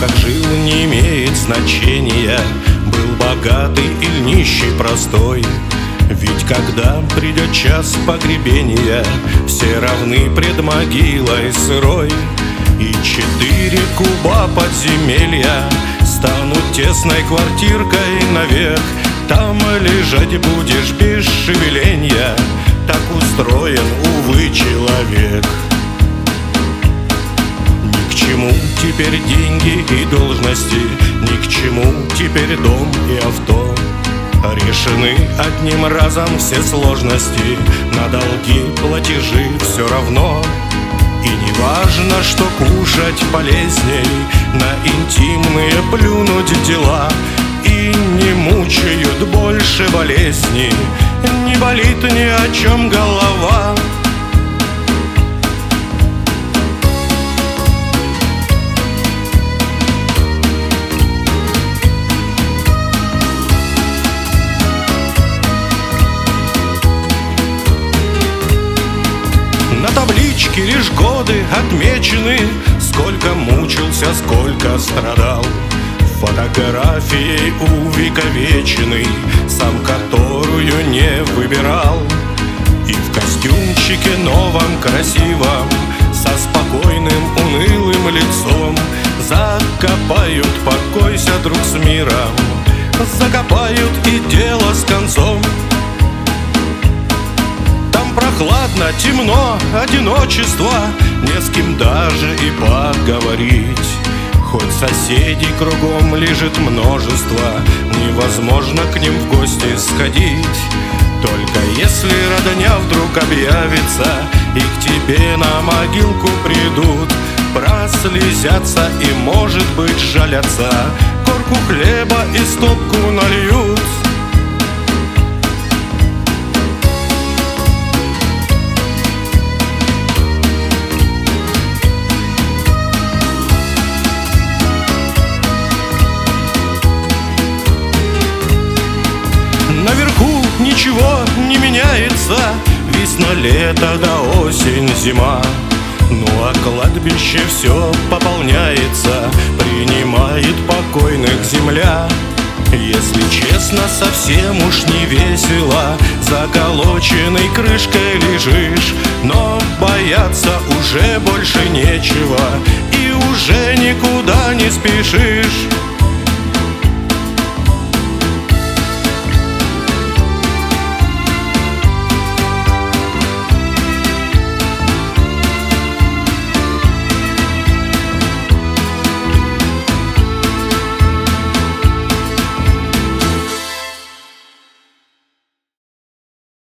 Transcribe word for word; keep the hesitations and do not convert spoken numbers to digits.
как жил, не имеет значения, был богатый или нищий простой. Ведь когда придет час погребения, все равны пред могилой сырой. И четыре куба подземелья станут тесной квартиркой навек. Там лежать будешь без шевеленья, так устроен, увы, человек. Ни к чему теперь деньги и должности, ни к чему теперь дом и авто. Решены одним разом все сложности, на долги, платежи все равно. И не важно, что кушать полезней, на интимные плюнуть дела. И не мучают больше болезни, не болит ни о чем голова. На табличке лишь годы отмечены, сколько мучился, сколько страдал. Фотографией увековеченный, сам которую не выбирал. И в костюмчике новом красивом, со спокойным унылым лицом, закопают, покойся, друг, с миром, закопают и дело с концом. Там прохладно, темно, одиночество, не с кем даже и поговорить. Хоть соседей кругом лежит множество, невозможно к ним в гости сходить. Только если родня вдруг объявится и к тебе на могилку придут, прослезятся и, может быть, жалятся, корку хлеба и стопку нальют. Наверху ничего не меняется, весна, лето да осень, зима. Ну а кладбище все пополняется, принимает покойных земля. Если честно, совсем уж не весело, заколоченной крышкой лежишь. Но бояться уже больше нечего, и уже никуда не спешишь.